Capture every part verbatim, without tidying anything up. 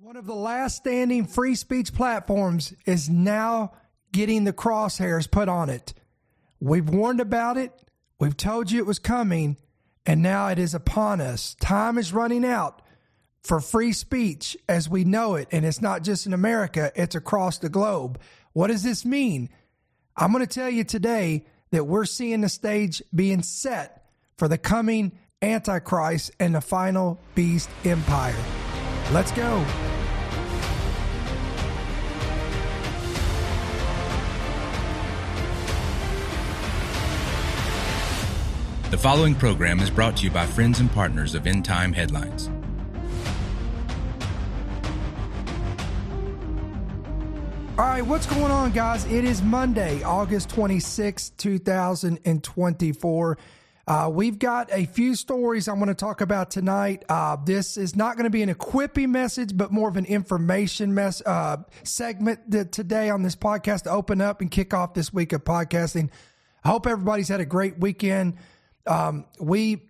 One of the last standing free speech platforms is now getting the crosshairs put on it. We've warned about it. We've told you it was coming, and now it is upon us. Time is running out for free speech as we know it, and it's not just in America, it's across the globe. What does this mean? I'm going to tell you today that we're seeing the stage being set for the coming Antichrist and the final beast empire. Let's go. The following program is brought to you by friends and partners of End Time Headlines. All right, what's going on, guys? It is Monday, August twenty-sixth, two thousand twenty-four. Uh, we've got a few stories I want to talk about tonight. Uh, this is not going to be an equipping message, but more of an information mess uh, segment that today on this podcast to open up and kick off this week of podcasting. I hope everybody's had a great weekend. Um, we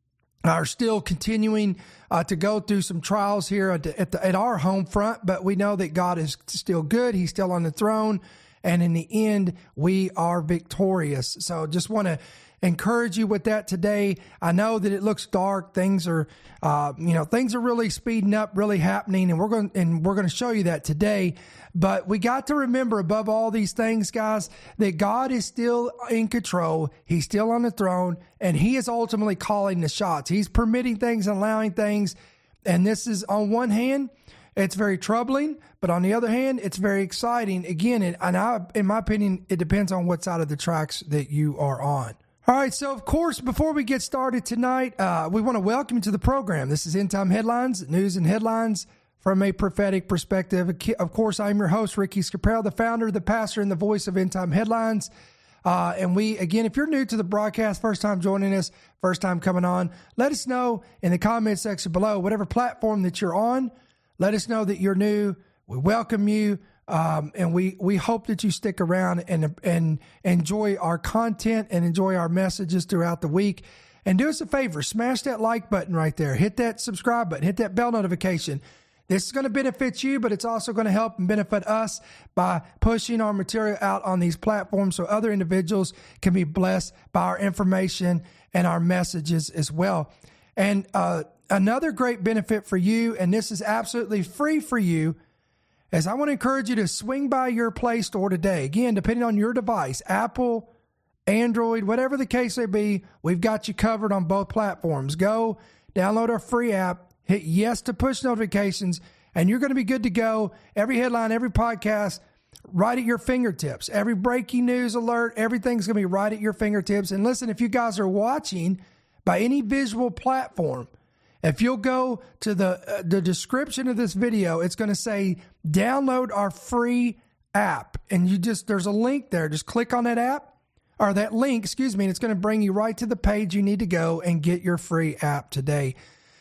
are still continuing uh, to go through some trials here at, the, at, the, at our home front, but we know that God is still good. He's still on the throne. And in the end, we are victorious. So just want to encourage you with that today. I know that it looks dark. Things are, uh, you know, things are really speeding up, really happening. And we're going and we're going to show you that today. But we got to remember above all these things, guys, that God is still in control. He's still on the throne, and he is ultimately calling the shots. He's permitting things and allowing things. And this is, on one hand, it's very troubling, but on the other hand, it's very exciting. Again, it, and I, in my opinion, it depends on what side of the tracks that you are on. All right, so of course, before we get started tonight, uh, we want to welcome you to the program. This is End Time Headlines, news and headlines from a prophetic perspective. Of course, I'm your host, Ricky Scarpell, the founder, the pastor, and the voice of End Time Headlines. Uh, and we, again, if you're new to the broadcast, first time joining us, first time coming on, let us know in the comment section below, whatever platform that you're on, let us know that you're new. We welcome you. Um, and we, we hope that you stick around and, and enjoy our content and enjoy our messages throughout the week. And do us a favor, smash that like button right there. Hit that subscribe button, hit that bell notification. This is going to benefit you, but it's also going to help and benefit us by pushing our material out on these platforms so other individuals can be blessed by our information and our messages as well. And uh, another great benefit for you, and this is absolutely free for you, is I want to encourage you to swing by your Play Store today. Again, depending on your device, Apple, Android, whatever the case may be, we've got you covered on both platforms. Go download our free app. Hit yes to push notifications, and you're going to be good to go. Every headline, every podcast, right at your fingertips. Every breaking news alert, everything's going to be right at your fingertips. And listen, if you guys are watching by any visual platform, if you'll go to the uh, the description of this video, it's going to say download our free app. And you just, there's a link there. Just click on that app, or that link, excuse me, and it's going to bring you right to the page you need to go and get your free app today.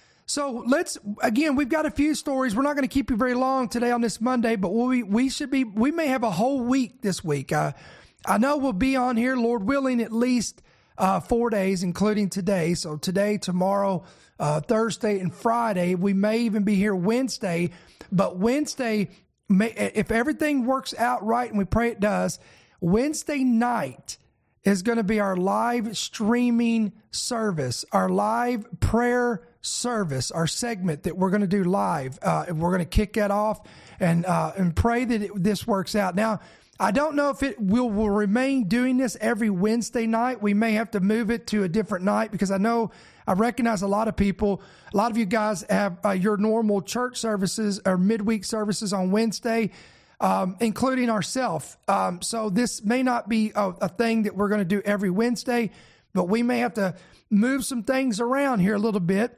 So let's, again, we've got a few stories. We're not going to keep you very long today on this Monday, but we we should be, we may have a whole week this week. Uh, I know we'll be on here, Lord willing, at least uh, four days, including today. So today, tomorrow, uh, Thursday, and Friday. We may even be here Wednesday, but Wednesday, may, if everything works out right, and we pray it does, Wednesday night is going to be our live streaming service, our live prayer service, our segment that we're going to do live. Uh, we're going to kick that off and uh, and pray that it, this works out. Now, I don't know if it will will remain doing this every Wednesday night. We may have to move it to a different night because I know I recognize a lot of people. A lot of you guys have uh, your normal church services or midweek services on Wednesday, um, including ourselves. Um, so this may not be a, a thing that we're going to do every Wednesday, but we may have to move some things around here a little bit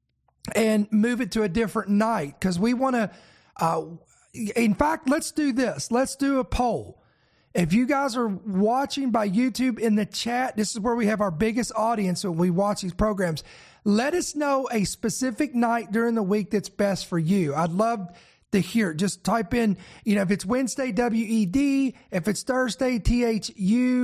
and move it to a different night because we want to, uh, in fact, let's do this. Let's do a poll. If you guys are watching by YouTube, in the chat, this is where we have our biggest audience when we watch these programs. Let us know a specific night during the week that's best for you. I'd love to hear. Just type in, you know, if it's Wednesday, W E D, if it's Thursday, T H U,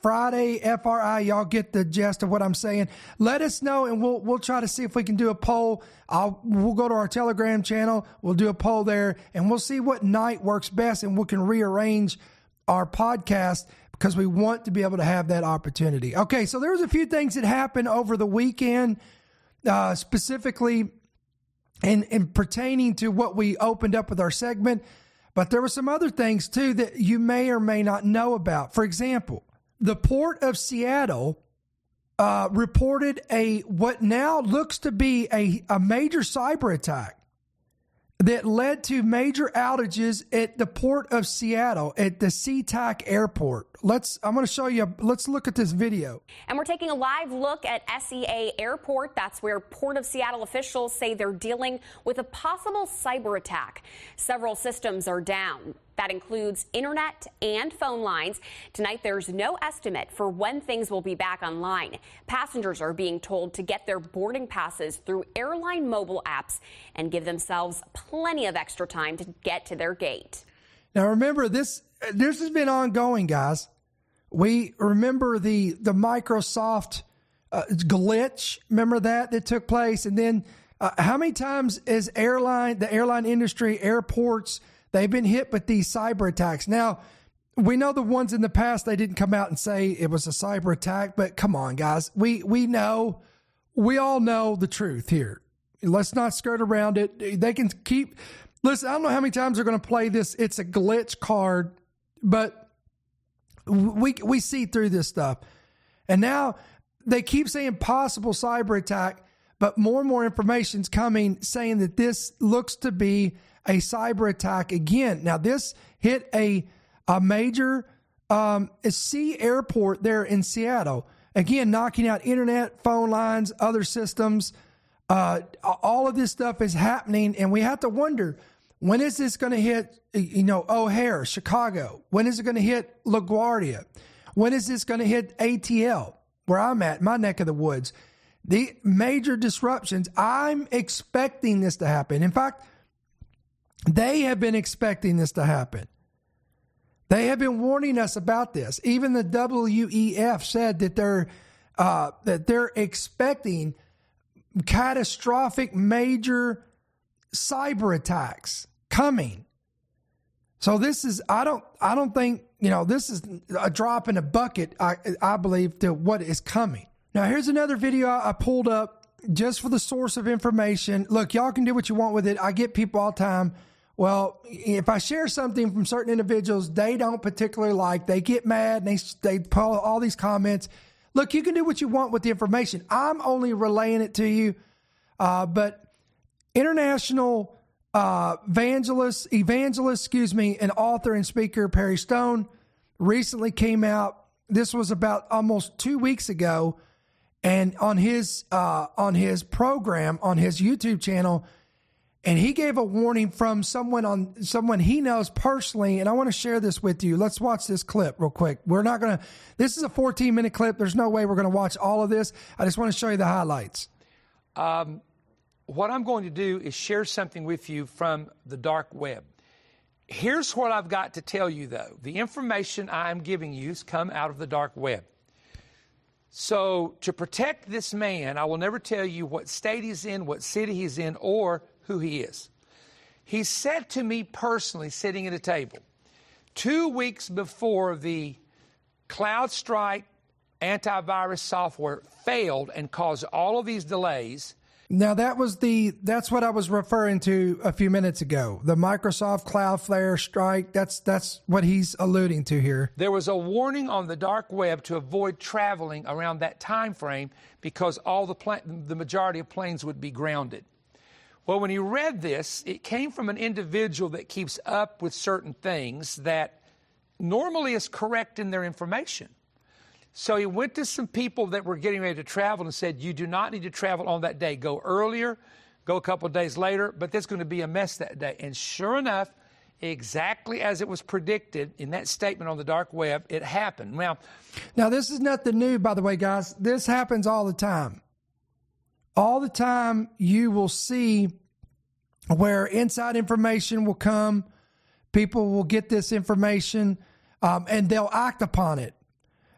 Friday, F R I. Y'all get the gist of what I'm saying. Let us know, and we'll we'll try to see if we can do a poll. I'll we'll go to our Telegram channel. We'll do a poll there, and we'll see what night works best, and we can rearrange our podcast because we want to be able to have that opportunity. Okay, so there was a few things that happened over the weekend, uh, specifically in, in pertaining to what we opened up with our segment. But there were some other things, too, that you may or may not know about. For example, the Port of Seattle uh, reported a what now looks to be a, a major cyber attack that led to major outages at the Port of Seattle at the SeaTac Airport. Let's. I'm going to show you. Let's look at this video. And we're taking a live look at S E A Airport. That's where Port of Seattle officials say they're dealing with a possible cyber attack. Several systems are down. That includes internet and phone lines. Tonight, there's no estimate for when things will be back online. Passengers are being told to get their boarding passes through airline mobile apps and give themselves plenty of extra time to get to their gate. Now, remember, this this has been ongoing, guys. We remember the, the Microsoft uh, glitch. Remember that that took place? And then uh, how many times is airline, the airline industry, airports, they've been hit with these cyber attacks? Now, we know the ones in the past, they didn't come out and say it was a cyber attack, but come on, guys. We we know, we all know the truth here. Let's not skirt around it. They can keep, listen, I don't know how many times they're going to play this it's a glitch card, but we we see through this stuff. And now they keep saying possible cyber attack, but more and more information's coming saying that this looks to be a cyber attack again. Now, this hit a a major um, sea airport there in Seattle. Again, knocking out internet, phone lines, other systems. Uh, all of this stuff is happening, and we have to wonder, when is this going to hit, you know, O'Hare, Chicago? When is it going to hit LaGuardia? When is this going to hit A T L, where I'm at, my neck of the woods? The major disruptions, I'm expecting this to happen. In fact, they have been expecting this to happen. They have been warning us about this. Even the W E F said that they're uh, that they're expecting catastrophic major cyber attacks coming. So this is I don't I don't think, you know, this is a drop in a bucket, I I believe, to what is coming. Now, here's another video I pulled up just for the source of information. Look, y'all can do what you want with it. I get people all the time. Well, if I share something from certain individuals they don't particularly like, they get mad and they, they put all these comments. Look, you can do what you want with the information. I'm only relaying it to you. Uh, but international uh, evangelist, evangelist, excuse me, and author and speaker Perry Stone recently came out. This was about almost two weeks ago. And on his uh, on his program, on his YouTube channel, and he gave a warning from someone on someone he knows personally. And I want to share this with you. Let's watch this clip real quick. We're not going to. This is a fourteen minute clip. There's no way we're going to watch all of this. I just want to show you the highlights. Um, what I'm going to do is share something with you from the dark web. Here's what I've got to tell you, though. The information I'm giving you has come out of the dark web. So to protect this man, I will never tell you what state he's in, what city he's in, or who he is. He said to me personally, sitting at a table, two weeks before the CrowdStrike antivirus software failed and caused all of these delays. Now, that was the, that's what I was referring to a few minutes ago. The Microsoft Cloudflare strike, that's that's what he's alluding to here. There was a warning on the dark web to avoid traveling around that time frame because all the pla- the majority of planes would be grounded. Well, when he read this, it came from an individual that keeps up with certain things that normally is correct in their information. So he went to some people that were getting ready to travel and said, you do not need to travel on that day. Go earlier, go a couple of days later, but there's going to be a mess that day. And sure enough, exactly as it was predicted in that statement on the dark web, it happened. Now, now this is nothing new, by the way, guys. This happens all the time. All the time you will see where inside information will come, people will get this information, um, and they'll act upon it.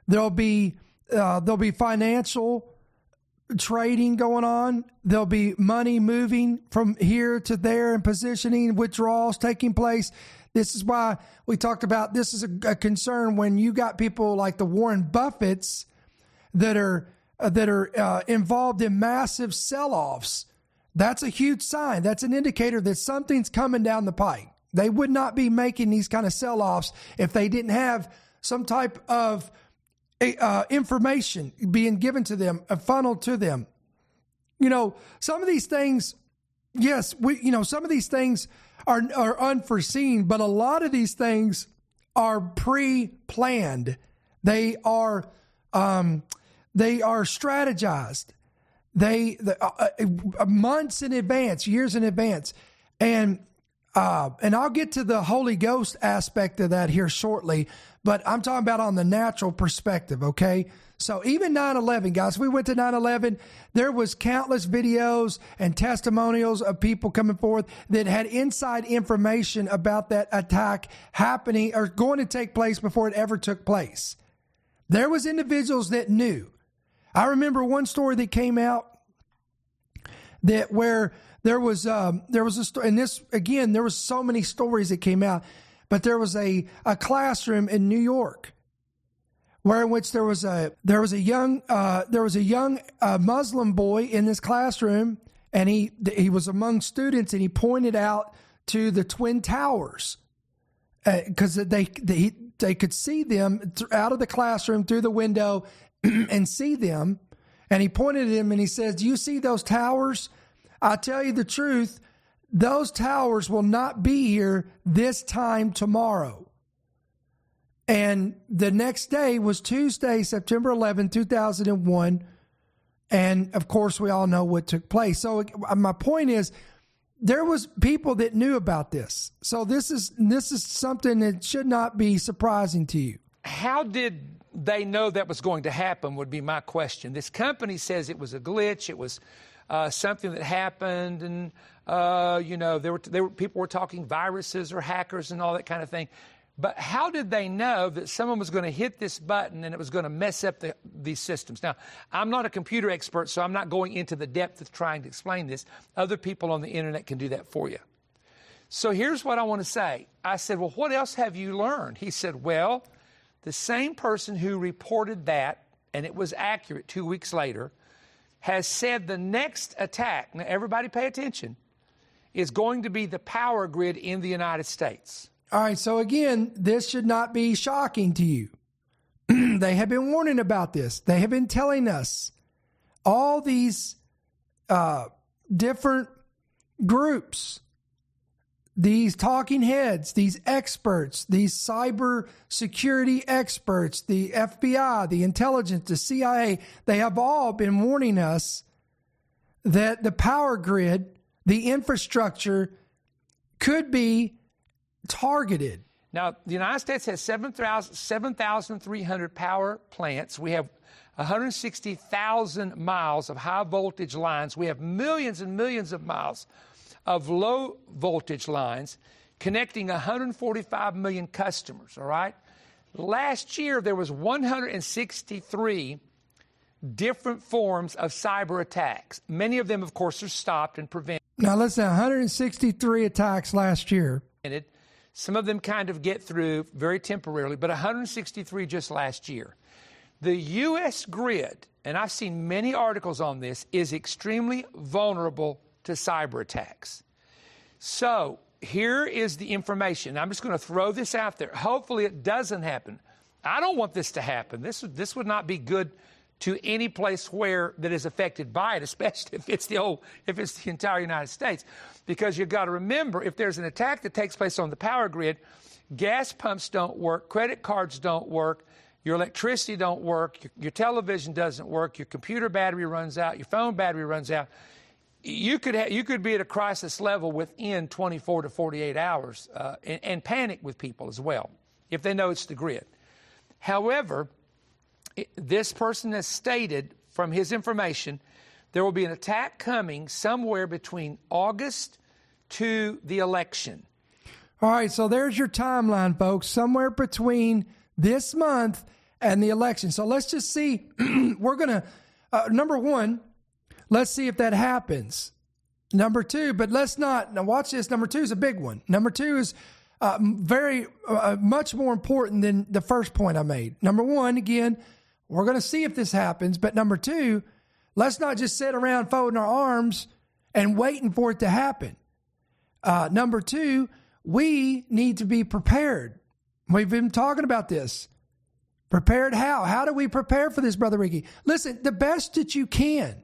There'll be uh, there'll be financial trading going on. There'll be money moving from here to there and positioning, withdrawals taking place. This is why we talked about this is a, a concern when you got people like the Warren Buffetts that are uh, that are uh, involved in massive sell-offs. That's a huge sign. That's an indicator that something's coming down the pike. They would not be making these kind of sell-offs if they didn't have some type of uh, information being given to them, a funnel to them. You know, some of these things, yes, we, you know, some of these things are, are unforeseen, but a lot of these things are pre-planned. They are, um, they are strategized. They, the, uh, uh, months in advance, years in advance. And, uh, and I'll get to the Holy Ghost aspect of that here shortly, but I'm talking about on the natural perspective. Okay. So even nine eleven, guys, we went to nine eleven. There was countless videos and testimonials of people coming forth that had inside information about that attack happening or going to take place before it ever took place. There was individuals that knew. I remember one story that came out that where there was um, there was a story, and this again there was so many stories that came out, but there was a, a classroom in New York where in which there was a there was a young uh, there was a young uh, Muslim boy in this classroom, and he he was among students, and he pointed out to the Twin Towers because uh, they they they could see them th- out of the classroom through the window. And see them, and he pointed at him and he says, do you see those towers? I tell you the truth, those towers will not be here this time tomorrow. And the next day was Tuesday, September eleventh, two thousand one. And of course, we all know what took place. So my point is, there was people that knew about this. So this is this is something that should not be surprising to you. How did they know that was going to happen would be my question. This company says it was a glitch. It was uh, something that happened. And, uh, you know, there were, there were people were talking viruses or hackers and all that kind of thing. But how did they know that someone was going to hit this button and it was going to mess up the, these systems? Now, I'm not a computer expert, so I'm not going into the depth of trying to explain this. Other people on the internet can do that for you. So here's what I want to say. I said, well, what else have you learned? He said, well, the same person who reported that, and it was accurate two weeks later, has said the next attack, now everybody pay attention, is going to be the power grid in the United States. All right, so again, this should not be shocking to you. They have been warning about this. They have been telling us all these uh, different groups, these talking heads, these experts, these cyber security experts, the F B I, the intelligence, the C I A, they have all been warning us that the power grid, the infrastructure could be targeted. Now, the United States has seven thousand three hundred power plants. We have one hundred sixty thousand miles of high voltage lines. We have millions and millions of miles of low voltage lines connecting one hundred forty-five million customers, all right? Last year, there was one hundred sixty-three different forms of cyber attacks. Many of them, of course, are stopped and prevented. Now, listen, one hundred sixty-three attacks last year. Some of them kind of get through very temporarily, but one hundred sixty-three just last year. The U S grid, and I've seen many articles on this, is extremely vulnerable to cyber attacks. So here is the information. I'm just going to throw this out there. Hopefully it doesn't happen. I don't want this to happen. This, this would not be good to any place where that is affected by it, especially if it's the whole, if it's the entire United States. Because you've got to remember, if there's an attack that takes place on the power grid, gas pumps don't work, credit cards don't work, your electricity don't work, your, your television doesn't work, your computer battery runs out, your phone battery runs out. You could ha- you could be at a crisis level within twenty-four to forty-eight hours uh, and, and panic with people as well if they know it's the grid. However, it, this person has stated from his information there will be an attack coming somewhere between August to the election. All right, so there's your timeline, folks. Somewhere between this month and the election. So let's just see. We're going to, uh, number one, let's see if that happens. Number two, but let's not, now watch this. Number two is a big one. Number two is uh, very, uh, much more important than the first point I made. Number one, again, we're going to see if this happens. But number two, let's not just sit around folding our arms and waiting for it to happen. Uh, number two, we need to be prepared. We've been talking about this. Prepared how? How do we prepare for this, Brother Ricky? Listen, the best that you can.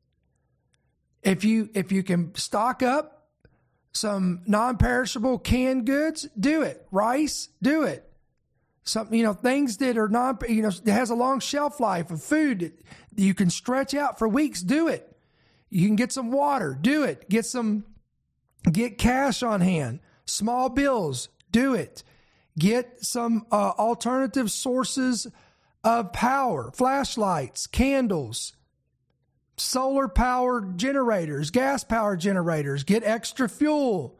If you if you can stock up some non-perishable canned goods, do it. Rice, do it. Some, you know, things that are non, you know, that has a long shelf life of food that you can stretch out for weeks, do it. You can get some water, do it. Get some, get cash on hand, small bills, do it. Get some uh, alternative sources of power, flashlights, candles, solar power generators, gas power generators. Get extra fuel.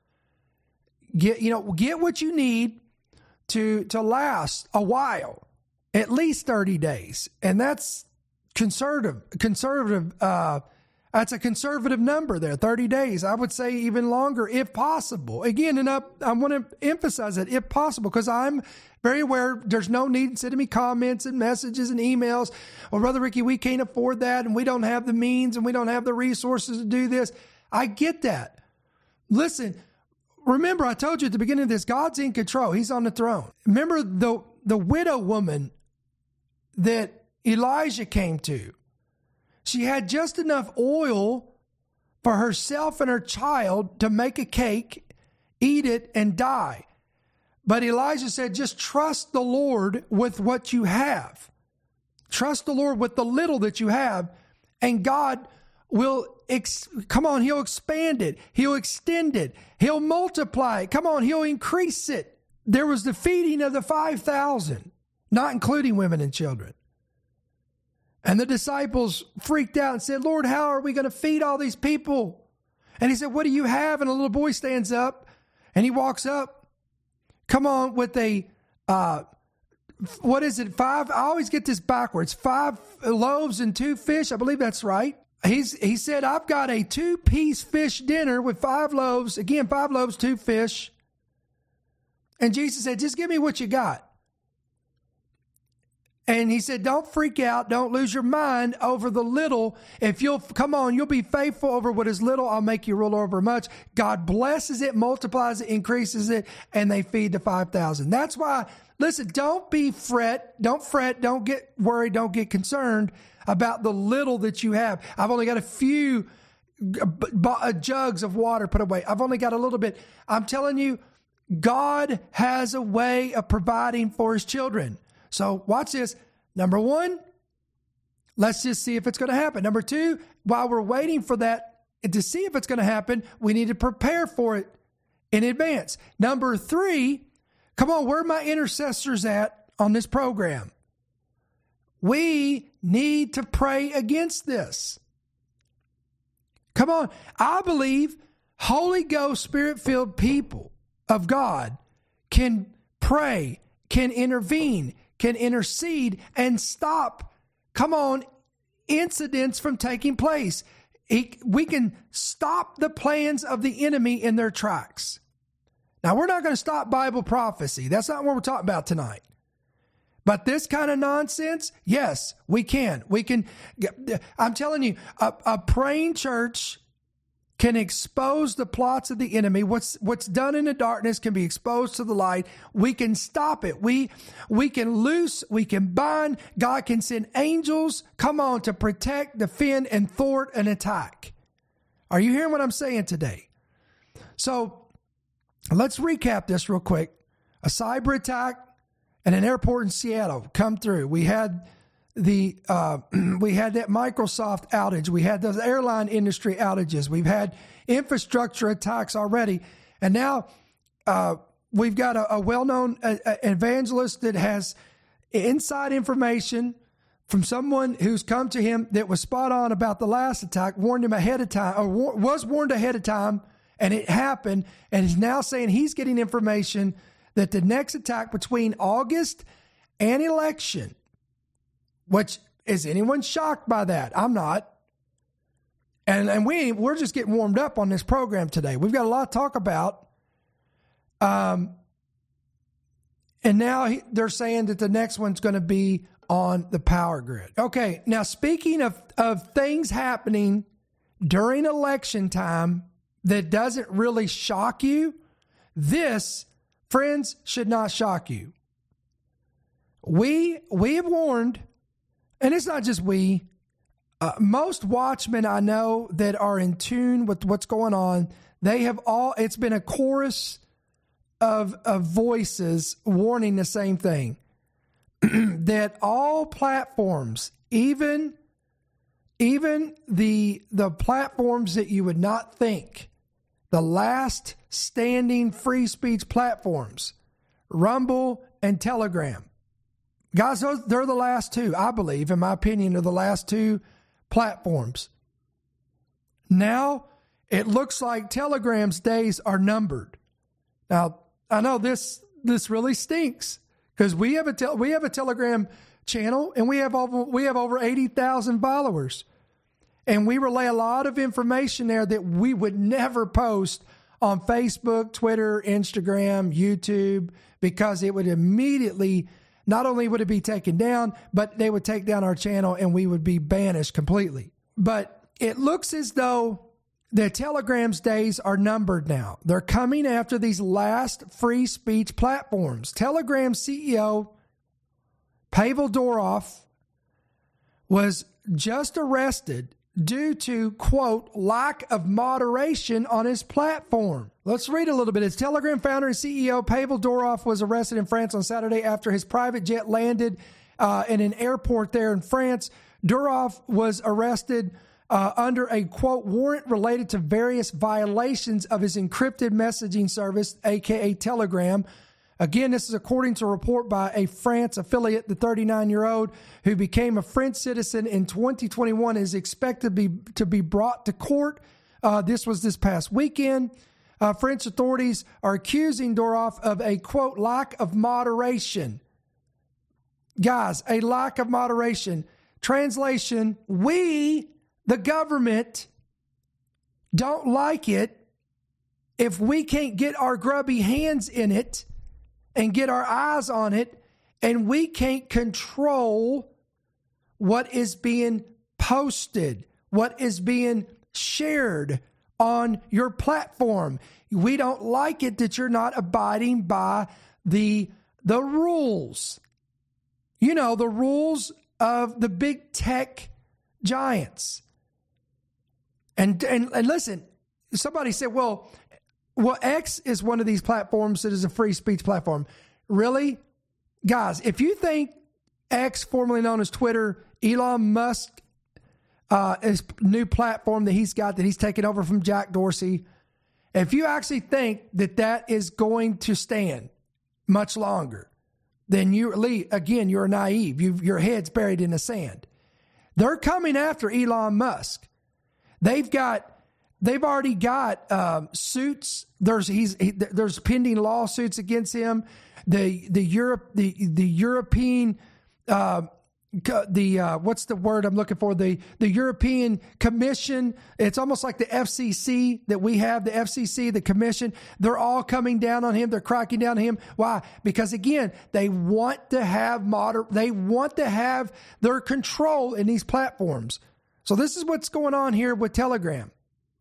Get, you know, get what you need to to last a while, at least thirty days. And that's conservative, conservative, uh, that's a conservative number there, thirty days. I would say even longer if possible. Again, and I, I want to emphasize that if possible, because I'm very aware there's no need in sending me comments and messages and emails. Well, Brother Ricky, we can't afford that, and we don't have the means, and we don't have the resources to do this. I get that. Listen, remember, I told you at the beginning of this, God's in control. He's on the throne. Remember the, the widow woman that Elijah came to. She had just enough oil for herself and her child to make a cake, eat it, and die. But Elijah said, just trust the Lord with what you have. Trust the Lord with the little that you have, and God will, ex- come on, he'll expand it. He'll extend it. He'll multiply it. Come on, he'll increase it. There was the feeding of the five thousand, not including women and children. And the disciples freaked out and said, Lord, how are we going to feed all these people? And he said, what do you have? And a little boy stands up and he walks up, come on, with a, uh, what is it? Five, I always get this backwards. Five loaves and two fish. I believe that's right. He's, he said, I've got a two piece fish dinner with five loaves. Again, five loaves, two fish. And Jesus said, just give me what you got. And he said, don't freak out. Don't lose your mind over the little. If you'll, come on, you'll be faithful over what is little. I'll make you rule over much. God blesses it, multiplies it, increases it, and they feed the five thousand. That's why, listen, don't be fret. Don't fret. Don't get worried. Don't get concerned about the little that you have. I've only got a few jugs of water put away. I've only got a little bit. I'm telling you, God has a way of providing for his children. So watch this. Number one, let's just see if it's going to happen. Number two, while we're waiting for that to see if it's going to happen, we need to prepare for it in advance. Number three, come on, where are my intercessors at on this program? We need to pray against this. Come on. I believe Holy Ghost, Spirit-filled people of God can pray, can intervene, can intercede and stop, come on, incidents from taking place. He, we can stop the plans of the enemy in their tracks. Now, we're not going to stop Bible prophecy. That's not what we're talking about tonight. But this kind of nonsense, yes, we can. We can. I'm telling you, a, a praying church can expose the plots of the enemy. What's what's done in the darkness can be exposed to the light. We can stop it. We we can loose, we can bind. God can send angels, come on, to protect, defend, and thwart an attack. Are you hearing what I'm saying today? So let's recap this real quick. A cyber attack at an airport in Seattle come through. We had The uh, we had that Microsoft outage. We had those airline industry outages. We've had infrastructure attacks already. And now uh, we've got a, a well-known uh, evangelist that has inside information from someone who's come to him that was spot on about the last attack, warned him ahead of time, or war- was warned ahead of time, and it happened. And he's now saying he's getting information that the next attack between August an election, which is anyone shocked by that? I'm not. And and we, we're just getting warmed up on this program today. We've got a lot to talk about. Um, and now he, they're saying that the next one's going to be on the power grid. Okay, now speaking of, of things happening during election time that doesn't really shock you, this, friends, should not shock you. We, we have warned, and it's not just we, uh, most watchmen I know that are in tune with what's going on, they have all, it's been a chorus of, of voices warning the same thing. That all platforms, even, even the, the platforms that you would not think, the last standing free speech platforms, Rumble and Telegram. Guys, those, they're the last two, I believe, in my opinion, are the last two platforms. Now, it looks like Telegram's days are numbered. Now, I know this this really stinks because we have a tel- we have a Telegram channel and we have over we have over eighty thousand followers, and we relay a lot of information there that we would never post on Facebook, Twitter, Instagram, YouTube, because it would immediately, not only would it be taken down, but they would take down our channel and we would be banished completely. But it looks as though the Telegram's days are numbered now. They're coming after these last free speech platforms. Telegram C E O Pavel Durov was just arrested due to, quote, lack of moderation on his platform. Let's read a little bit. His Telegram founder and C E O Pavel Durov was arrested in France on Saturday after his private jet landed uh, in an airport there in France. Durov was arrested Uh, under a, quote, warrant related to various violations of his encrypted messaging service, a k a. Telegram. Again, this is according to a report by a France affiliate. The thirty-nine-year-old who became a French citizen in twenty twenty-one is expected to be, to be brought to court. Uh, this was this past weekend. Uh, French authorities are accusing Durov of a, quote, lack of moderation. Guys, a lack of moderation. Translation, we... the government don't like it if we can't get our grubby hands in it and get our eyes on it, and we can't control what is being posted, what is being shared on your platform. We don't like it that you're not abiding by the, the rules. You know, the rules of the big tech giants. And, and and listen, somebody said, well, well, X is one of these platforms that is a free speech platform. Really? Guys, if you think X, formerly known as Twitter, Elon Musk, uh, his new platform that he's got, that he's taken over from Jack Dorsey, if you actually think that that is going to stand much longer, then you, again, you're naive. You've, your head's buried in the sand. They're coming after Elon Musk. They've got, they've already got um, suits. There's he's he, there's pending lawsuits against him. The the Europe the the European uh, the uh, what's the word I'm looking for? The the European Commission. It's almost like the F C C that we have. The F C C, the Commission. They're all coming down on him. They're cracking down on him. Why? Because again, they want to have moder. They want to have their control in these platforms. So this is what's going on here with Telegram.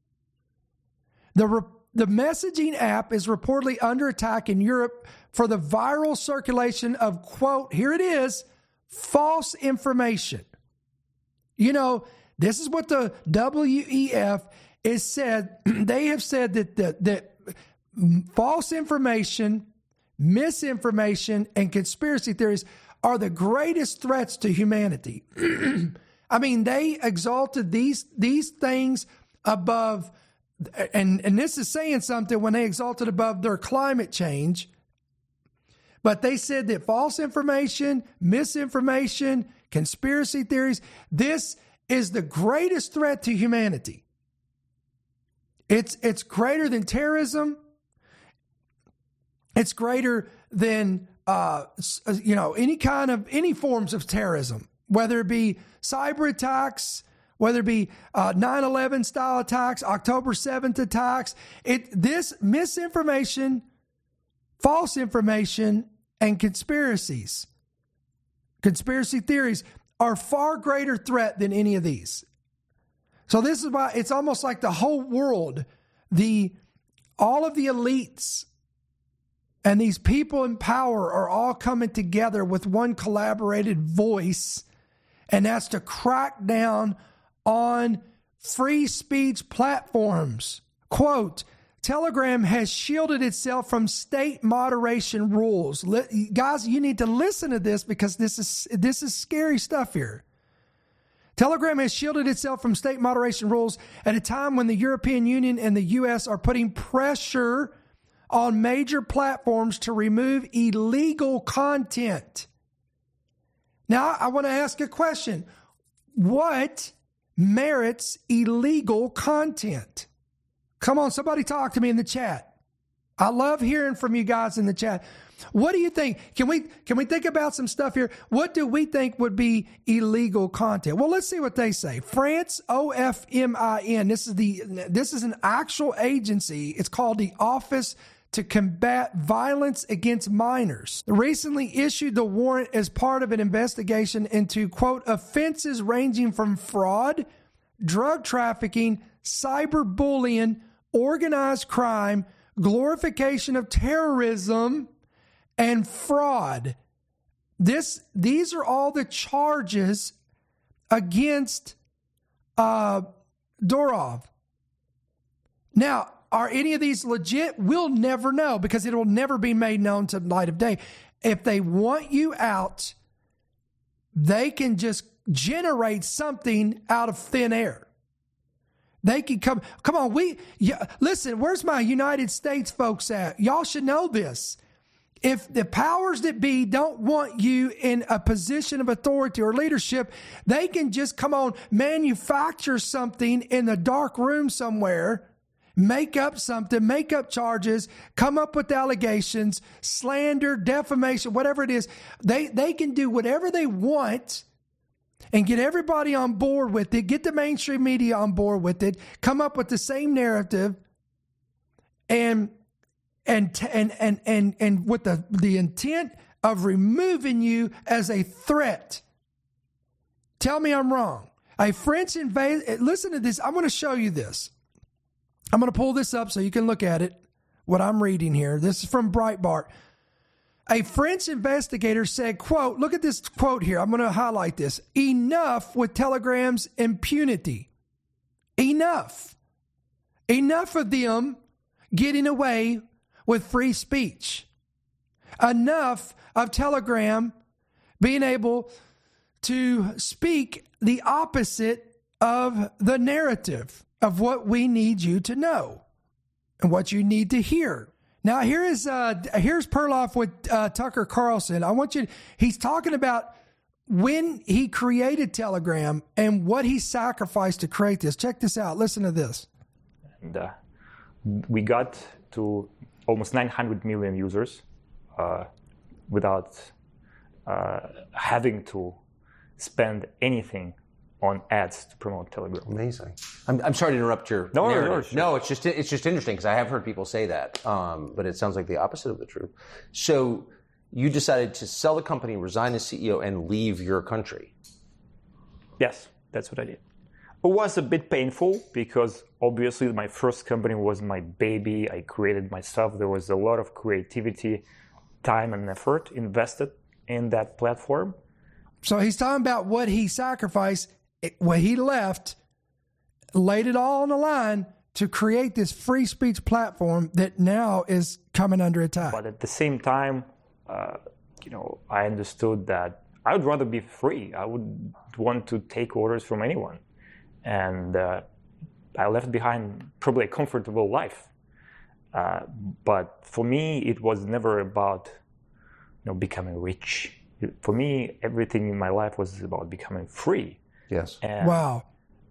The re- the messaging app is reportedly under attack in Europe for the viral circulation of, quote, here it is, false information. You know, this is what the W E F is said. They have said that the, that false information, misinformation, and conspiracy theories are the greatest threats to humanity. I mean, they exalted these these things above, and, and this is saying something when they exalted above their climate change. But they said that false information, misinformation, conspiracy theories, this is the greatest threat to humanity. It's it's greater than terrorism. It's greater than uh, you know, any kind of, any forms of terrorism, whether it be cyber attacks, whether it be uh, nine eleven style attacks, October seventh attacks, it this misinformation, false information, and conspiracies, conspiracy theories are far greater threat than any of these. So this is why it's almost like the whole world, the all of the elites and these people in power are all coming together with one collaborated voice, and that's to crack down on free speech platforms. Quote, Telegram has shielded itself from state moderation rules. Li- guys, you need to listen to this because this is this is scary stuff here. Telegram has shielded itself from state moderation rules at a time when the European Union and the U S are putting pressure on major platforms to remove illegal content. Now, I want to ask a question. What merits illegal content? Come on, somebody talk to me in the chat. I love hearing from you guys in the chat. What do you think? Can we can we think about some stuff here? What do we think would be illegal content? Well, let's see what they say. France, O F M I N. This is the this is an actual agency. It's called the Office to Combat Violence Against Minors. They recently issued the warrant as part of an investigation into, quote, offenses ranging from fraud, drug trafficking, cyberbullying, organized crime, glorification of terrorism, and fraud. This, these are all the charges against uh, Durov. Now, are any of these legit? We'll never know because it will never be made known to the light of day. If they want you out, they can just generate something out of thin air. They can come, come on, we, yeah, listen, where's my United States folks at? Y'all should know this. If the powers that be don't want you in a position of authority or leadership, they can just come on, manufacture something in the dark room somewhere, make up something, make up charges, come up with allegations, slander, defamation, whatever it is. They they can do whatever they want and get everybody on board with it, get the mainstream media on board with it, come up with the same narrative, and and and and and, and with the, the intent of removing you as a threat. Tell me I'm wrong. A French invasion, listen to this, I'm going to show you this. I'm going to pull this up so you can look at it, what I'm reading here. This is from Breitbart. A French investigator said, quote, look at this quote here. I'm going to highlight this. Enough with Telegram's impunity. Enough. Enough of them getting away with free speech. Enough of Telegram being able to speak the opposite of the narrative of what we need you to know and what you need to hear. Now, here is uh, here's Perloff with uh, Tucker Carlson. I want you to, he's talking about when he created Telegram and what he sacrificed to create this. Check this out. Listen to this. And, uh, we got to almost nine hundred million users uh, without uh, having to spend anything on ads to promote Telegram. Amazing. I'm, I'm sorry to interrupt your no, narrative. No, no, it's just it's just interesting because I have heard people say that, um, but it sounds like the opposite of the truth. So you decided to sell the company, resign as C E O, and leave your country. Yes, that's what I did. It was a bit painful because obviously my first company was my baby. I created myself. There was a lot of creativity, time, and effort invested in that platform. So he's talking about what he sacrificed when he left, laid it all on the line to create this free speech platform that now is coming under attack. But at the same time, uh, you know, I understood that I would rather be free. I would want to take orders from anyone. And uh, I left behind probably a comfortable life. Uh, but for me, it was never about, you know, becoming rich. For me, everything in my life was about becoming free. Yes. And wow.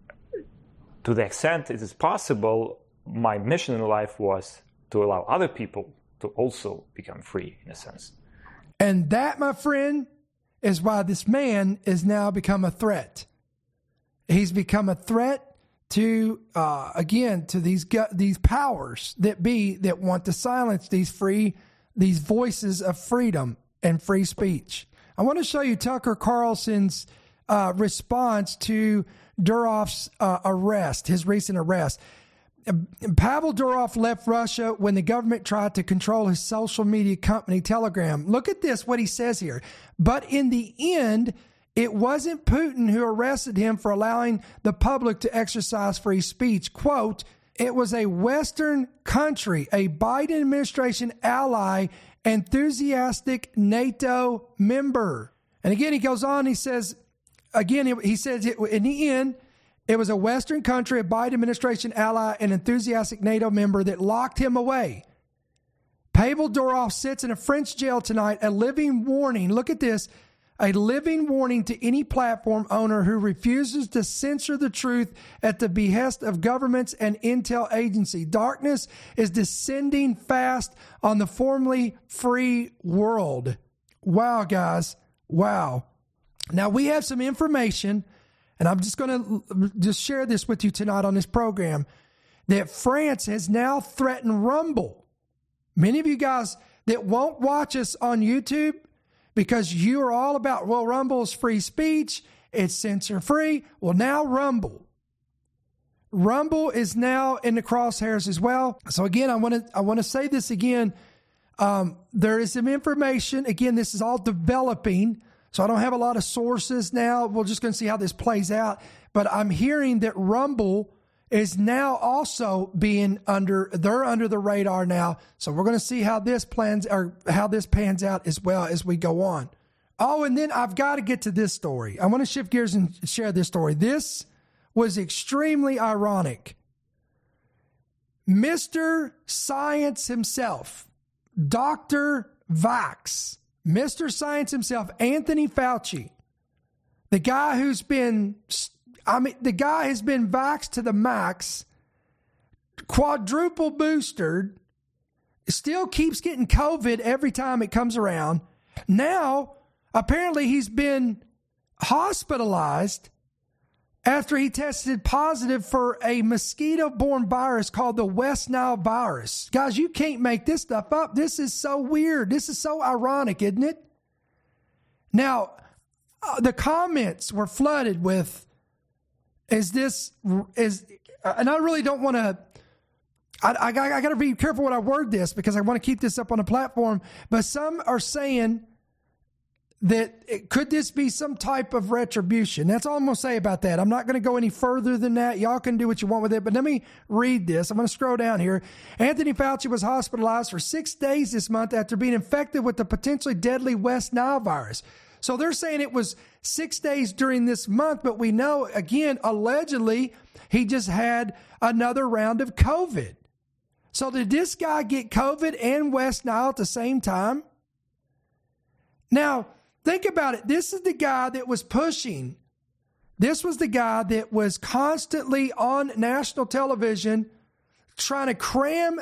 To the extent it is possible, my mission in life was to allow other people to also become free, in a sense. And that, my friend, is why this man is now become a threat. He's become a threat to, uh, again, to these gu- these powers that be that want to silence these free, these voices of freedom and free speech. I want to show you Tucker Carlson's uh, response to Durov's uh, arrest, his recent arrest. Pavel Durov left Russia when the government tried to control his social media company, Telegram. Look at this, what he says here. But in the end, it wasn't Putin who arrested him for allowing the public to exercise free speech. Quote, it was a Western country, a Biden administration ally, enthusiastic NATO member. And again, he goes on, he says, again, he says in the end, it was a Western country, a Biden administration ally, and enthusiastic NATO member that locked him away. Pavel Durov sits in a French jail tonight, a living warning. Look at this. A living warning to any platform owner who refuses to censor the truth at the behest of governments and intel agency. Darkness is descending fast on the formerly free world. Wow, guys. Wow. Now, we have some information, and I'm just going to just share this with you tonight on this program, that France has now threatened Rumble. Many of you guys that won't watch us on YouTube because you are all about, well, Rumble is free speech, it's censor-free. Well, now Rumble. Rumble is now in the crosshairs as well. So again, I want to I want to say this again. Um, there is some information. Again, this is all developing. So I don't have a lot of sources now. We're just going to see how this plays out. But I'm hearing that Rumble is now also being under, they're under the radar now. So we're going to see how this plans or how this pans out as well as we go on. Oh, and then I've got to get to this story. I want to shift gears and share this story. This was extremely ironic. Mister Science himself, Doctor Vax, Mister Science himself, Anthony Fauci, the guy who's been, I mean, the guy has been vaxxed to the max, quadruple boosted, still keeps getting COVID every time it comes around. Now, apparently he's been hospitalized after he tested positive for a mosquito-borne virus called the West Nile virus. Guys, you can't make this stuff up. This is so weird. This is so ironic, isn't it? Now, uh, the comments were flooded with, is this, is, uh, and I really don't want to, I, I, I got to be careful when I word this because I want to keep this up on a platform, but some are saying that it, could this be some type of retribution? That's all I'm going to say about that. I'm not going to go any further than that. Y'all can do what you want with it, but let me read this. I'm going to scroll down here. Anthony Fauci was hospitalized for six days this month after being infected with the potentially deadly West Nile virus. So they're saying it was six days during this month, but we know, again, allegedly, he just had another round of COVID. So did this guy get COVID and West Nile at the same time? Now, think about it. This is the guy that was pushing. This was the guy that was constantly on national television trying to cram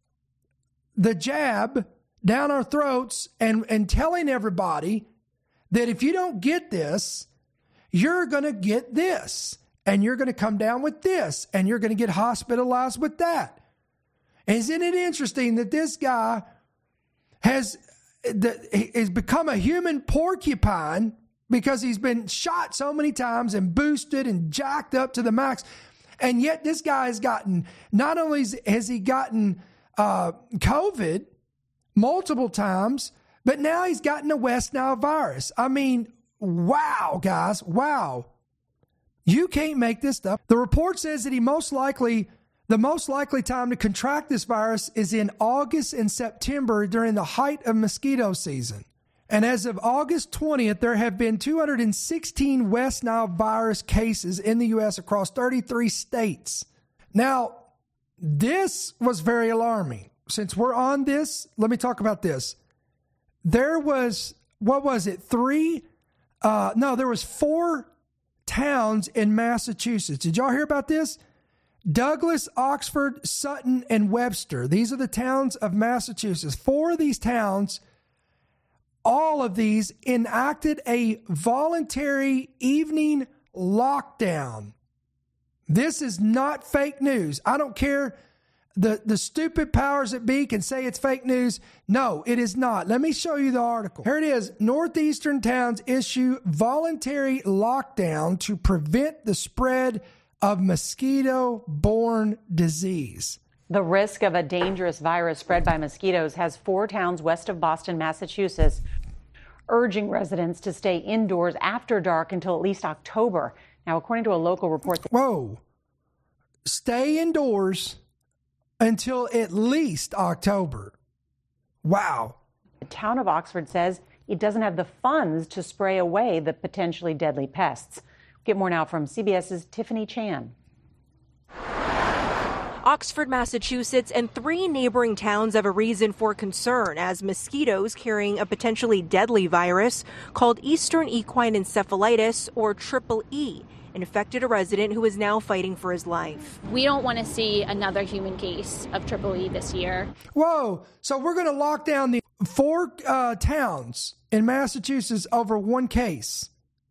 the jab down our throats and, and telling everybody that if you don't get this, you're going to get this, and you're going to come down with this, and you're going to get hospitalized with that. Isn't it interesting that this guy has... that has become a human porcupine because he's been shot so many times and boosted and jacked up to the max. And yet this guy has gotten, not only has he gotten uh, COVID multiple times, but now he's gotten the West Nile virus. I mean, wow, guys, wow. You can't make this stuff. The report says that he most likely... The most likely time to contract this virus is in August and September during the height of mosquito season. And as of August twentieth, there have been two hundred sixteen West Nile virus cases in the U S across thirty-three states. Now, this was very alarming. Since we're on this, let me talk about this. There was, what was it, three? Uh, no, there was four towns in Massachusetts. Did y'all hear about this? Douglas, Oxford, Sutton, and Webster. These are the towns of Massachusetts. Four of these towns all of these enacted a voluntary evening lockdown. This is not fake news. I don't care. The, the stupid powers that be can say it's fake news. No, it is not. Let me show you the article. Here it is. Northeastern towns issue voluntary lockdown to prevent the spread of mosquito-borne disease. The risk of a dangerous virus spread by mosquitoes has four towns west of Boston, Massachusetts, urging residents to stay indoors after dark until at least October. Now, according to a local report... Whoa. Stay indoors until at least October. Wow. The town of Oxford says it doesn't have the funds to spray away the potentially deadly pests. Get more now from CBS's Tiffany Chan. Oxford, Massachusetts, and three neighboring towns have a reason for concern as mosquitoes carrying a potentially deadly virus called Eastern Equine Encephalitis, or Triple E, infected a resident who is now fighting for his life. We don't want to see another human case of Triple E this year. Whoa. So we're going to lock down the four uh, towns in Massachusetts over one case.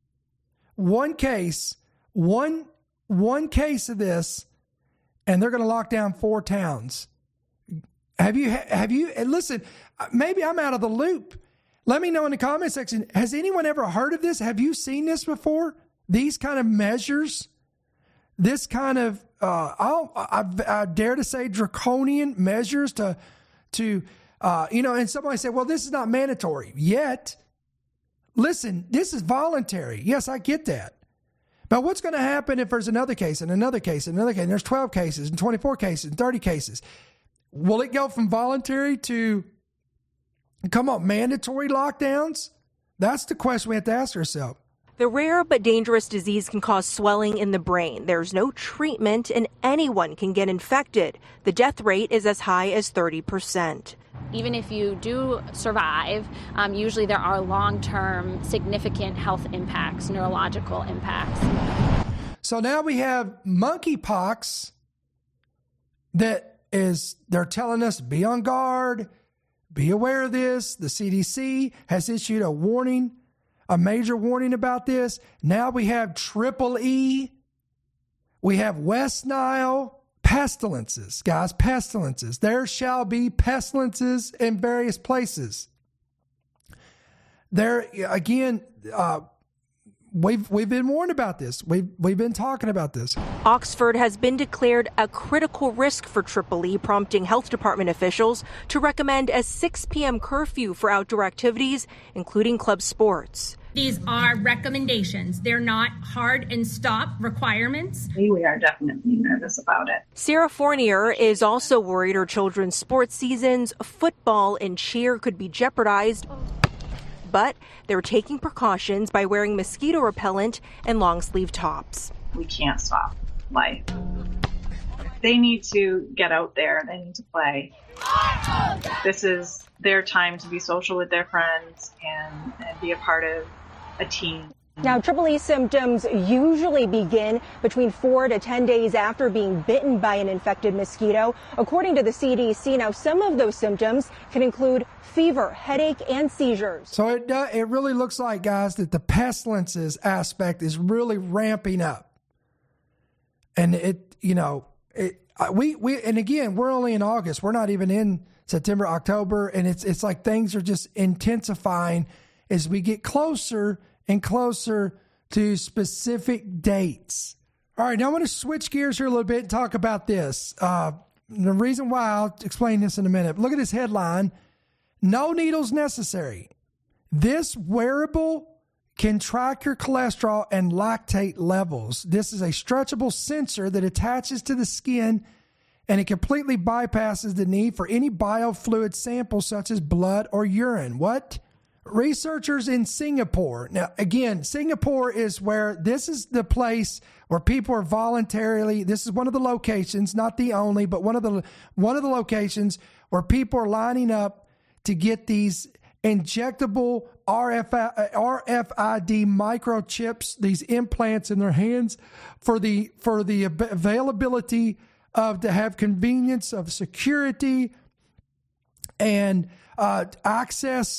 One case, one one case of this, and they're going to lock down four towns. Have you, have you, and listen, maybe I'm out of the loop. Let me know in the comment section. Has anyone ever heard of this? Have you seen this before? These kind of measures, this kind of, uh, I'll, I, I dare to say draconian measures to, to, uh, you know, and somebody said, well, this is not mandatory yet. Listen, this is voluntary. Yes, I get that. But what's going to happen if there's another case and another case and another case, and there's twelve cases and twenty-four cases and thirty cases? Will it go from voluntary to, come on, mandatory lockdowns? That's the question we have to ask ourselves. The rare but dangerous disease can cause swelling in the brain. There's no treatment and anyone can get infected. The death rate is as high as thirty percent. Even if you do survive, um, usually there are long-term significant health impacts, neurological impacts. So now we have monkeypox that is, they're telling us be on guard, be aware of this. The C D C has issued a warning, a major warning about this. Now we have Triple E. We have West Nile. Pestilences, guys, pestilences. There shall be pestilences in various places. There, again, uh, we've we've been warned about this. We've, we've been talking about this. Oxford has been declared a critical risk for Triple E, prompting health department officials to recommend a six p.m. curfew for outdoor activities, including club sports. These are recommendations. They're not hard and stop requirements. We are definitely nervous about it. Sarah Fournier is also worried her children's sports seasons, football and cheer, could be jeopardized. But they're taking precautions by wearing mosquito repellent and long sleeve tops. We can't stop life. They need to get out there. They need to play. This is their time to be social with their friends and, and be a part of a team. Now, Triple E symptoms usually begin between four to ten days after being bitten by an infected mosquito. According to the C D C, now some of those symptoms can include fever, headache, and seizures. So it uh, it really looks like, guys, that the pestilences aspect is really ramping up. And it, you know, it we we and again, we're only in August. We're not even in September, October, and it's it's like things are just intensifying as we get closer and closer to specific dates. All right, now I want to switch gears here a little bit and talk about this. Uh, the reason why, I'll explain this in a minute. Look at this headline: no needles necessary. This wearable can track your cholesterol and lactate levels. This is a stretchable sensor that attaches to the skin, and it completely bypasses the need for any biofluid samples such as blood or urine. What? Researchers in Singapore. Now, again, Singapore is where this is the place where people are voluntarily, this is one of the locations, not the only, but one of the one of the locations where people are lining up to get these injectable R F I D microchips, these implants in their hands for the for the availability of to have convenience of security and uh, access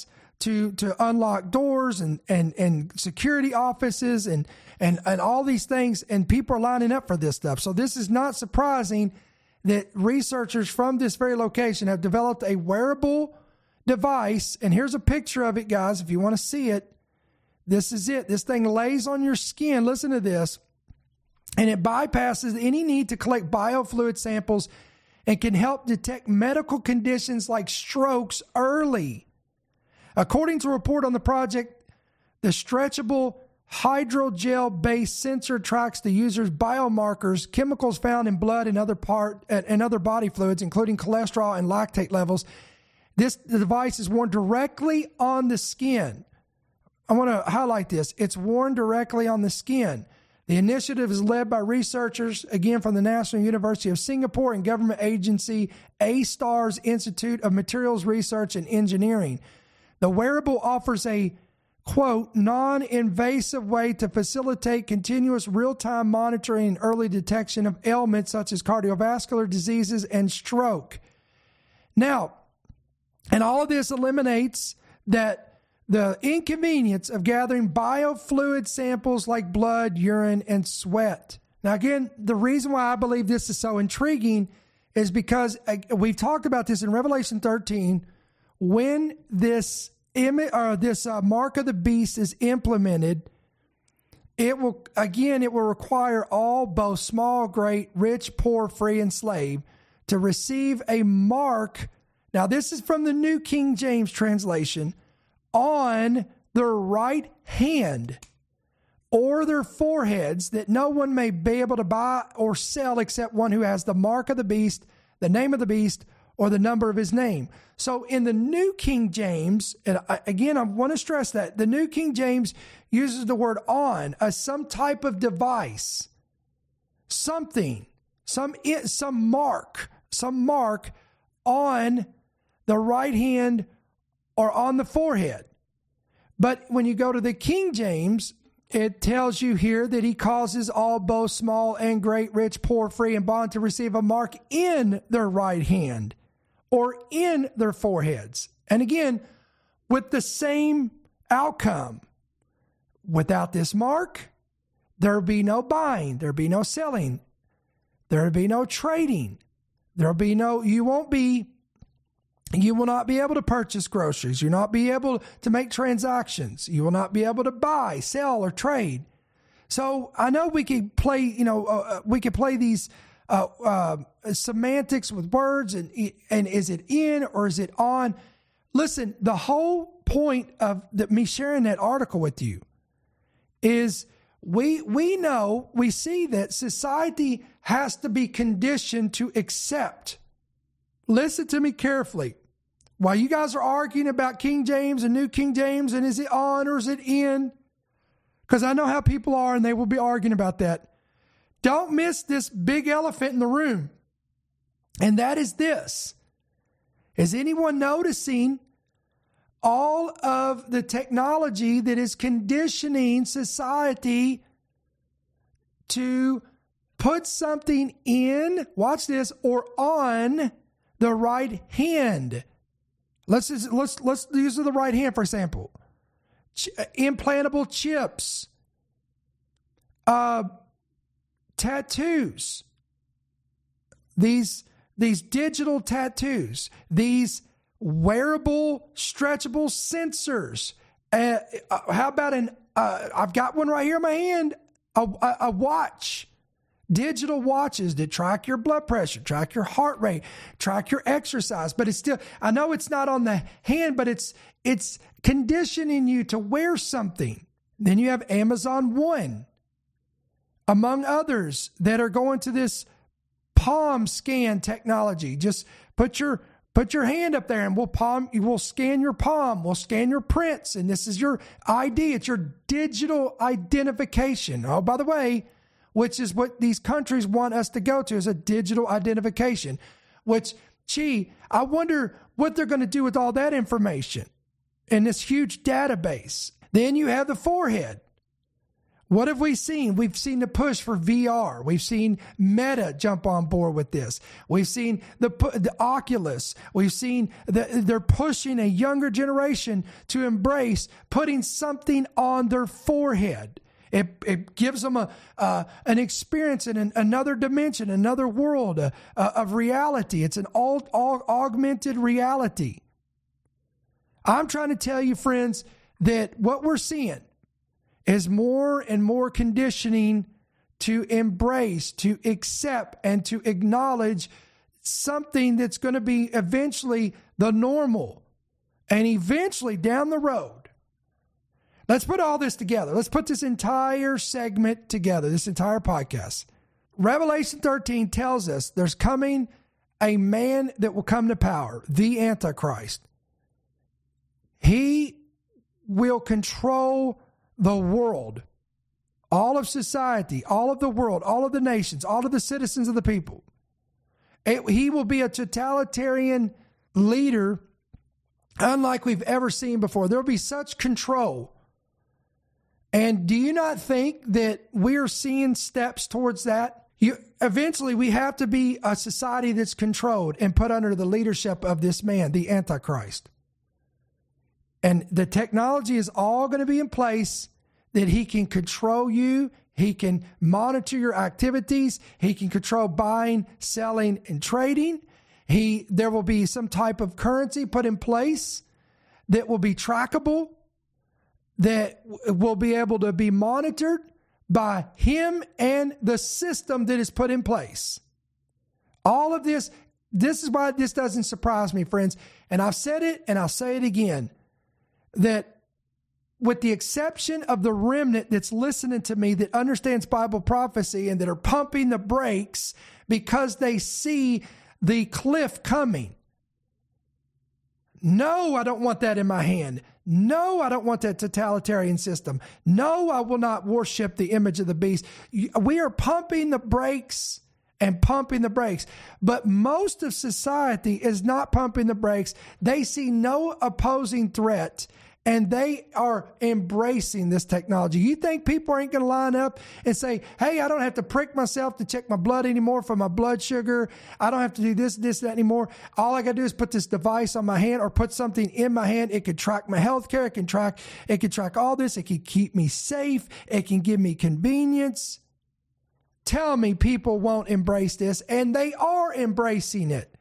to to unlock doors and and and security offices and and and all these things, and people are lining up for this stuff. So this is not surprising that researchers from this very location have developed a wearable device. And here's a picture of it, guys, if you want to see it. This is it. This thing lays on your skin. Listen to this. And it bypasses any need to collect biofluid samples and can help detect medical conditions like strokes early. According to a report on the project, the stretchable hydrogel-based sensor tracks the user's biomarkers, chemicals found in blood and other part and other body fluids, including cholesterol and lactate levels. This device is worn directly on the skin. I want to highlight this. It's worn directly on the skin. The initiative is led by researchers, again, from the National University of Singapore and government agency A-STARS Institute of Materials Research and Engineering. The wearable offers a, quote, non-invasive way to facilitate continuous real-time monitoring and early detection of ailments such as cardiovascular diseases and stroke. Now, and all of this eliminates that the inconvenience of gathering biofluid samples like blood, urine, and sweat. Now, again, the reason why I believe this is so intriguing is because we've talked about this in Revelation thirteen. When this image or this uh, mark of the beast is implemented, it will, again, it will require all, both small, great, rich, poor, free, and slave, to receive a mark. Now, this is from the New King James translation, on their right hand or their foreheads, that no one may be able to buy or sell except one who has the mark of the beast, the name of the beast, or the number of his name. So in the New King James, and again, I want to stress that, the New King James uses the word on as some type of device, something, some, some mark, some mark on the right hand or on the forehead. But when you go to the King James, it tells you here that he causes all, both small and great, rich, poor, free, and bond to receive a mark in their right hand or in their foreheads. And again, with the same outcome. Without this mark, there be no buying, there be no selling, there be no trading, there'll be no, you won't be You will not be able to purchase groceries. You'll not be able to make transactions. You will not be able to buy, sell, or trade. So I know we could play, you know, uh, we could play these uh, uh, semantics with words, and and is it in or is it on? Listen, the whole point of the, me sharing that article with you is we we know, we see that society has to be conditioned to accept. Listen to me carefully. While you guys are arguing about King James and New King James and is it on or is it in? Because I know how people are and they will be arguing about that. Don't miss this big elephant in the room. And that is this. Is anyone noticing all of the technology that is conditioning society to put something in, watch this, or on the right hand? Let's just, let's let's use the right hand for example. Ch- implantable chips, uh, tattoos. These these digital tattoos. These wearable, stretchable sensors. Uh, uh, how about an? Uh, I've got one right here in my hand. A, a, a watch. Digital watches that track your blood pressure, track your heart rate, track your exercise. But it's still, I know it's not on the hand, but it's it's conditioning you to wear something. Then you have Amazon One, among others, that are going to this palm scan technology. Just put your put your hand up there and we'll palm, we'll scan your palm, we'll scan your prints, and this is your I D. It's your digital identification. Oh, by the way, which is what these countries want us to go to, is a digital identification, which, gee, I wonder what they're going to do with all that information in this huge database. Then you have the forehead, What have we seen? We've seen the push for V R. We've seen Meta jump on board with this. We've seen the the Oculus. We've seen that they're pushing a younger generation to embrace putting something on their forehead. It, it gives them a uh, an experience in an, another dimension, another world uh, uh, of reality. It's an all, all augmented reality. I'm trying to tell you, friends, that what we're seeing is more and more conditioning to embrace, to accept, and to acknowledge something that's going to be eventually the normal. And eventually down the road, let's put all this together. Let's put this entire segment together, this entire podcast. Revelation thirteen tells us there's coming a man that will come to power, the Antichrist. He will control the world, all of society, all of the world, all of the nations, all of the citizens of the people. It, he will be a totalitarian leader unlike we've ever seen before. There will be such control. And do you not think that we're seeing steps towards that? You, eventually, we have to be a society that's controlled and put under the leadership of this man, the Antichrist. And the technology is all going to be in place that he can control you. He can monitor your activities. He can control buying, selling, and trading. He, there will be some type of currency put in place that will be trackable, that will be able to be monitored by him and the system that is put in place. All of this, this is why this doesn't surprise me, friends. And I've said it and I'll say it again, that with the exception of the remnant that's listening to me, that understands Bible prophecy and that are pumping the brakes because they see the cliff coming. No, I don't want that in my hand. No, I don't want that totalitarian system. No, I will not worship the image of the beast. We are pumping the brakes and pumping the brakes. But most of society is not pumping the brakes. They see no opposing threat, and they are embracing this technology. You think people ain't going to line up and say, hey, I don't have to prick myself to check my blood anymore for my blood sugar. I don't have to do this, this, that anymore. All I got to do is put this device on my hand or put something in my hand. It can track my health care. It can track, it can track all this. It can keep me safe. It can give me convenience. Tell me people won't embrace this, and they are embracing it.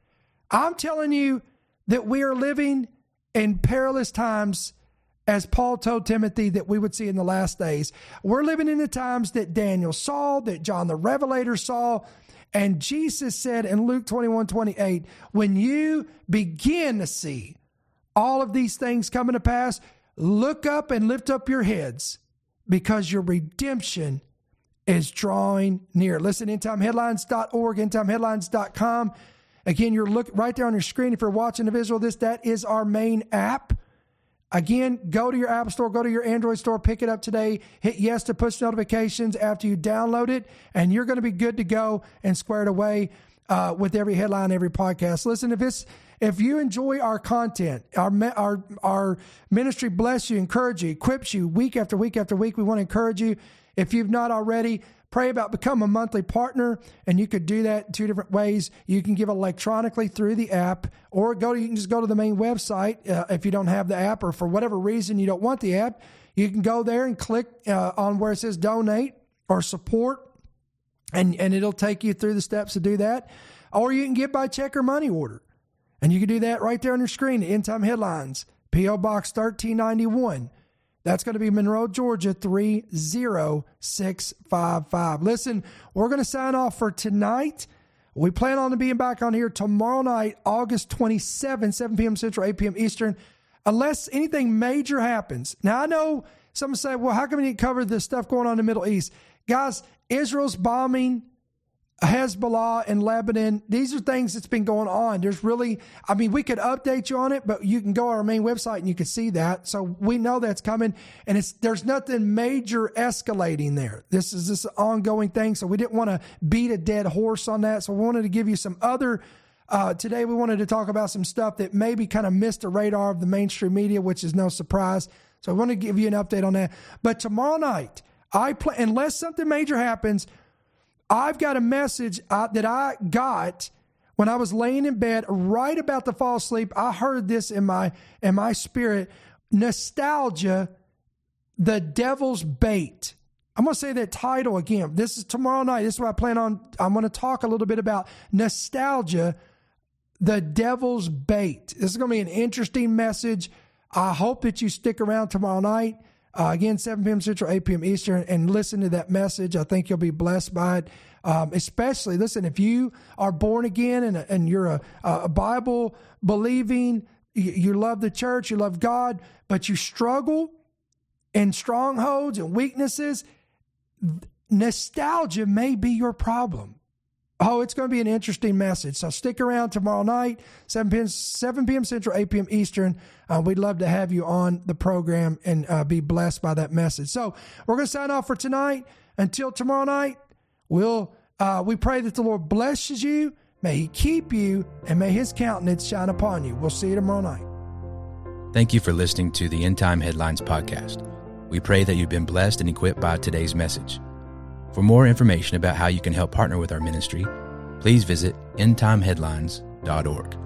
I'm telling you that we are living in perilous times, as Paul told Timothy that we would see in the last days. We're living in the times that Daniel saw, that John the Revelator saw, and Jesus said in Luke twenty-one twenty-eight, when you begin to see all of these things coming to pass, look up and lift up your heads, because your redemption is drawing near. Listen, end time headlines dot org, end time headlines dot com. Again, you're look right there on your screen. If you're watching the visual of this, that is our main app. Again, go to your app store, go to your Android store, pick it up today. Hit yes to push notifications after you download it, and you're going to be good to go and squared away uh, with every headline, every podcast. Listen, if it's if you enjoy our content, our our our ministry bless you, encourage you, equips you week after week after week. We want to encourage you. If you've not already, pray about become a monthly partner, and you could do that in two different ways. You can give electronically through the app, or go to, you can just go to the main website uh, if you don't have the app, or for whatever reason you don't want the app. You can go there and click uh, on where it says donate or support, and, and it'll take you through the steps to do that. Or you can give by check or money order, and you can do that right there on your screen. End Time Headlines, P O Box thirteen ninety-one. That's going to be Monroe, Georgia, three zero six five five. Listen, we're going to sign off for tonight. We plan on being back on here tomorrow night, August twenty-seventh, seven p.m. Central, eight p.m. Eastern, unless anything major happens. Now, I know some say, well, how come we didn't cover the stuff going on in the Middle East? Guys, Israel's bombing Hezbollah and Lebanon. These are things that's been going on. There's really, I mean, we could update you on it, but you can go on our main website and you can see that. So we know that's coming, and it's there's nothing major escalating there. This is this ongoing thing. So we didn't want to beat a dead horse on that. So we wanted to give you some other, uh, today we wanted to talk about some stuff that maybe kind of missed the radar of the mainstream media, which is no surprise. So I want to give you an update on that. But tomorrow night, I play, unless something major happens, I've got a message uh, that I got when I was laying in bed, right about to fall asleep. I heard this in my in my spirit: nostalgia, the devil's bait. I'm going to say that title again. This is tomorrow night. This is what I plan on. I'm going to talk a little bit about nostalgia, the devil's bait. This is going to be an interesting message. I hope that you stick around tomorrow night. Uh, again, seven p.m. Central, eight p.m. Eastern, and listen to that message. I think you'll be blessed by it. Um, especially, listen, if you are born again and, and you're a, a Bible believing, you, you love the church, you love God, but you struggle in strongholds and weaknesses, nostalgia may be your problem. Oh, it's going to be an interesting message. So stick around tomorrow night, seven p.m. seven p.m. Central, eight p.m. Eastern. Uh, we'd love to have you on the program and uh, be blessed by that message. So we're going to sign off for tonight. Until tomorrow night, we'll uh, we pray that the Lord blesses you. May he keep you, and may his countenance shine upon you. We'll see you tomorrow night. Thank you for listening to the End Time Headlines podcast. We pray that you've been blessed and equipped by today's message. For more information about how you can help partner with our ministry, please visit end time headlines dot org.